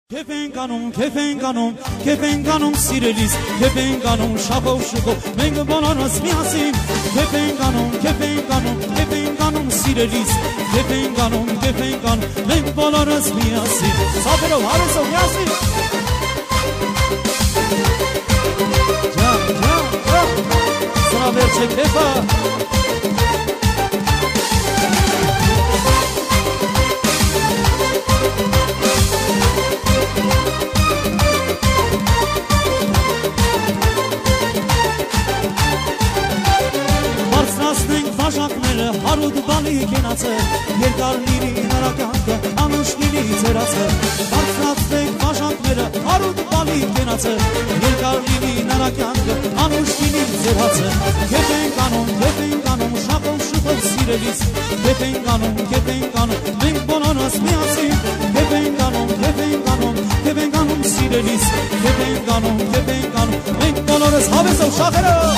Kefenganum sireliz, kefenganum şakov şukov, մենք բոլորս միասին, kefenganum sireliz, kefenganum, մենք բոլորս միասին, սափերով, հարեսով միասին, սրա վերջ է կեվա, Հարուդ բալի կենացը, երկար լինի նրա կյանքը, անուշ լինի ծերացը, բարձրացնենք բաժանքները, հարուդ բալի կենացը, երկար լինի նրա կյանքը, անուշ լինի ծերացը, կեվենգանում, շապով շուպով սիրելիս, կեվենգանում, մենք բոլորս միասին, կեվենգանում սիրելիս, կեվենգանում, մենք բոլորս հավեսով շախերով,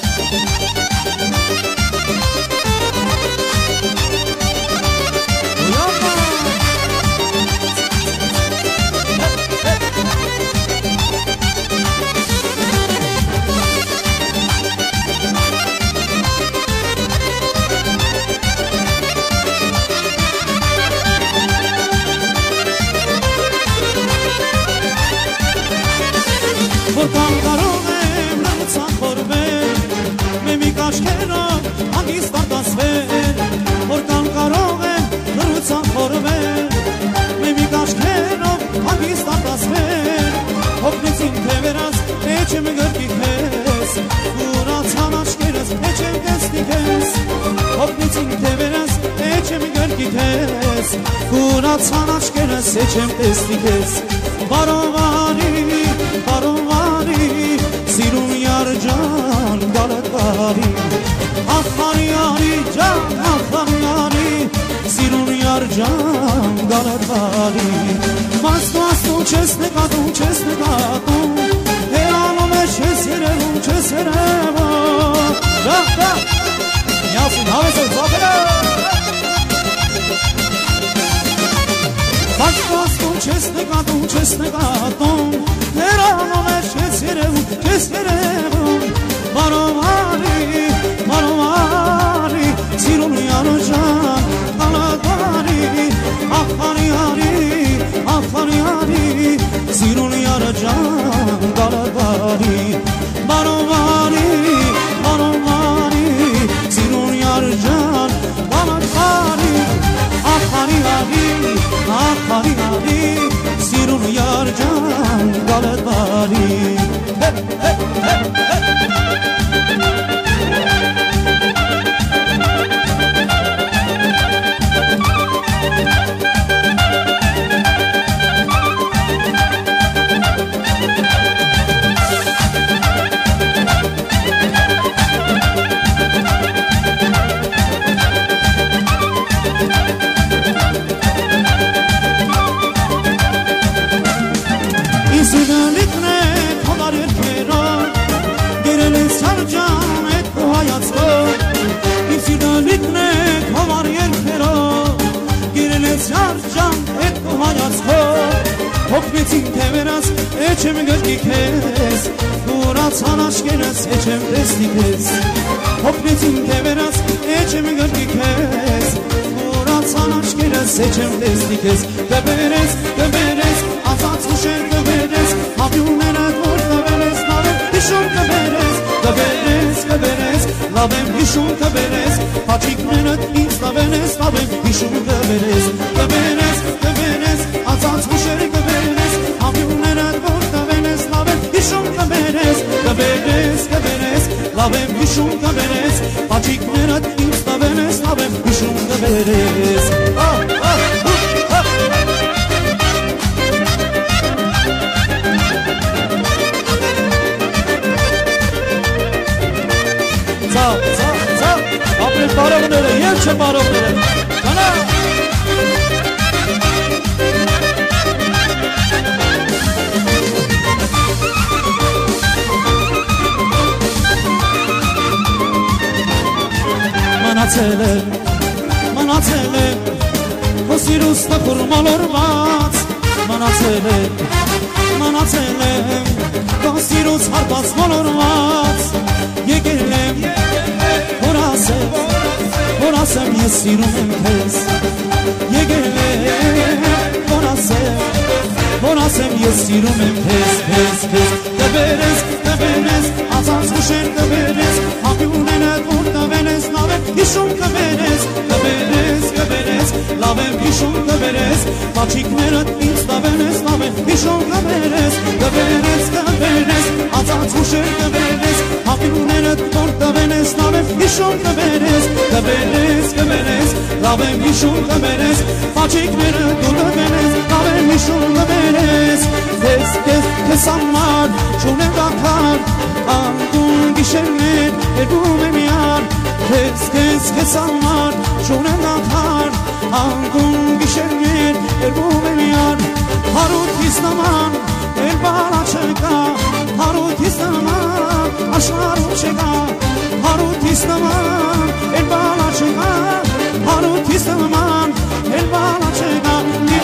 Որքան կարող եմ լրացան խորվել, մեմիկ աչքերով հանգիստ արտասվել, որքան կարող եմ լրացան խորվել, մեմիկ աչքերով հանգիստ արտասվել, հոգնեցին թևերած, մեջ եմ գրկի քեզ, ուրացան աչքերս, մեջ եմ տեսնի քեզ, հոգնեցին թևերած, մեջ եմ գրկի քեզ, ուրացան աչքերս, մեջ եմ տեսնի քեզ, բարովանի, սիրուն յարջան գալատարի, ախարյանի սիրուն յարջան գալատարի, մաստու չես նկատում, հեանում է չես երևում, միասին հավեսով զապերով, Բացվածքում չես նկատում, հերանում է չես երևում, բարովանի, սիրուն յարջան գալատարի, ախարյանի, սիրուն յարջան գալատարի, բարովանի, սիրուն յարջան գալատարի, ախարյանի, սիրուն յարջան գալատարի, Հոգնեցին թևերած, էջ եմ գրկի քեզ, ուրացան աչքերս, էջ եմ տեսնի քեզ, հոգնեցին թևերած, էջ եմ գրկի քեզ, ուրացան աչքերս, էջ եմ տեսնի քեզ, կբերես, ասած ուշեր կբերես, հավյուններդ որ կբերես, լավ եմ հիշում կբերես, լավ եմ հիշում կբերես, հաչիկներդ ինձ լավ եմ հիշում կբերես, ասած ուշեր կբերես, հավյուններդ որ կբերես, լավ եմ հիշում կբերես, լավ եմ հիշում կբերես, հաչիկներդ ինձ լավ եմ հիշում կբերես, ապրել բարողները և չէ բարողները, կանա Մնացել եմ, հոսիրուստը խուրմալորված, մնացել եմ Կասիրուց հարբած մոլորված Եկել եմ, որ ասեմ ես սիրում եմ քեզ Եկել եմ, որ ասեմ ես սիրում եմ քեզ Դբերես, ածած ուշեր դբերես Հապյունենը որ դվենես լավ եմ հիշում դբերես լավ եմ հիշում դբերես Պաչիկներըդ ինձ դվենես լավ եմ հիշում դբերես ածած ուշեր դբերես Հապյունենը որ դվենես լավ եմ հիշում դբերես լավ եմ հիշում դբերես Պաչիկները դու դվենես լավ եմ հիշում դբերես Քեզ համար չունեմ դակար Անգուն գիշերներ երբում եմ յար Քեզ համար չունեմ դակար Անգուն գիշերներ երբում եմ յար Հարութիս նման էլ բալա չկա Հարութիս նման աշխարհում չկա Հարութիս նման էլ բալա չկա Հարութիս նման էլ բալա չկա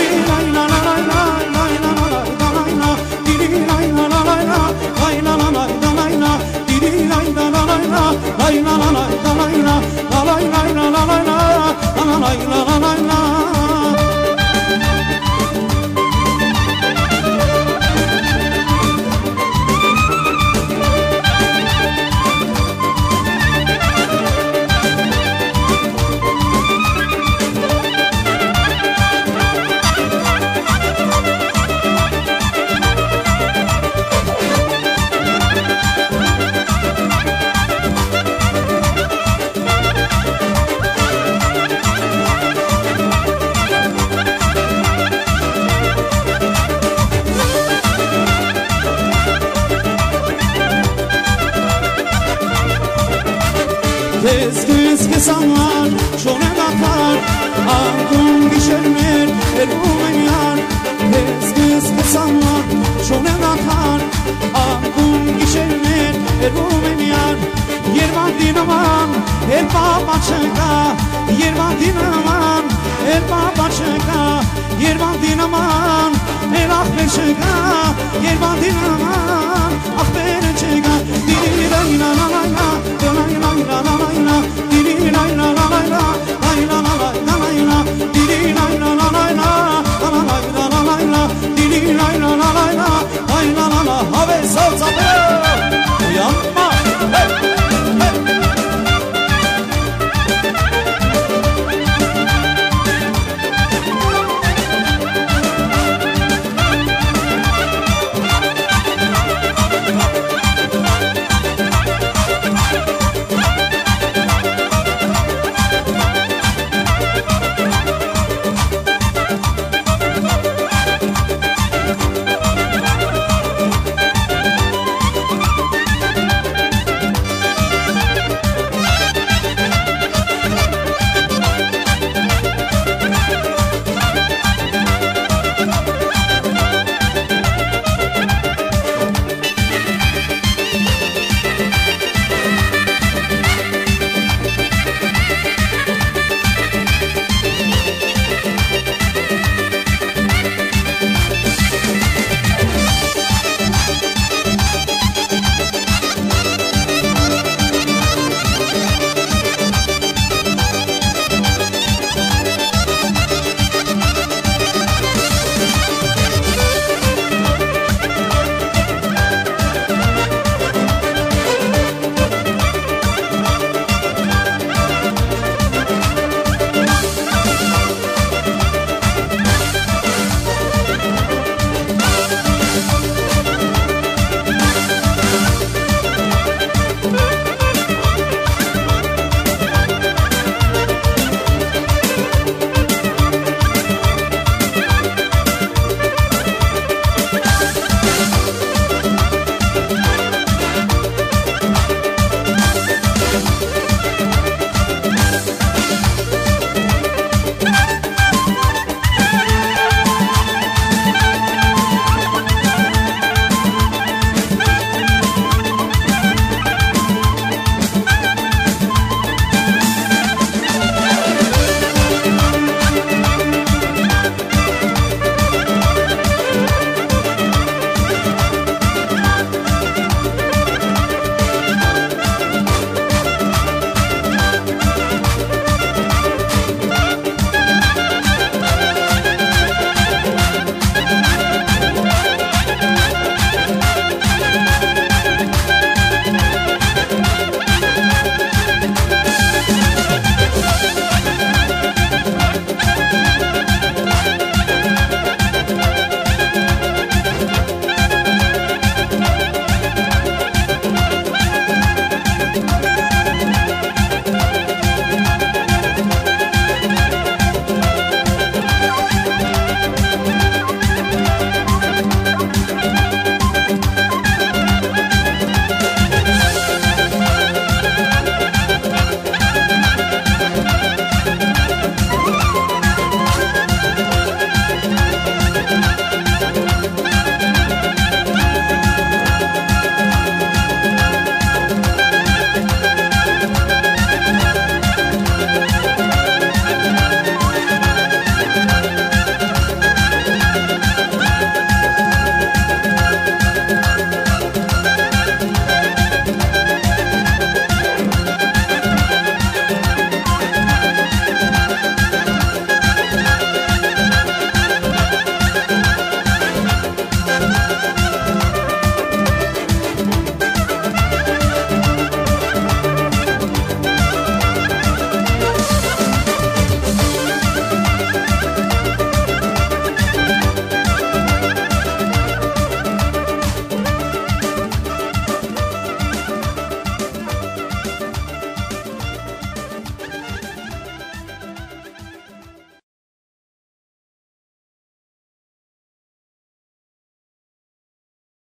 Քեզ համար չունեմ դակար Անգուն գիշերներ երբում եմ յար Քեզ համար չունեմ դակար Անգուն գիշերներ երբում եմ յար Երվանդի նման էլ պապա չկա Երվանդի նման էլ պապա չկա Երվանդի նման էլ ախպեր չկա Երվանդի նման ախպեր չկա Դիլի լայնա լայնա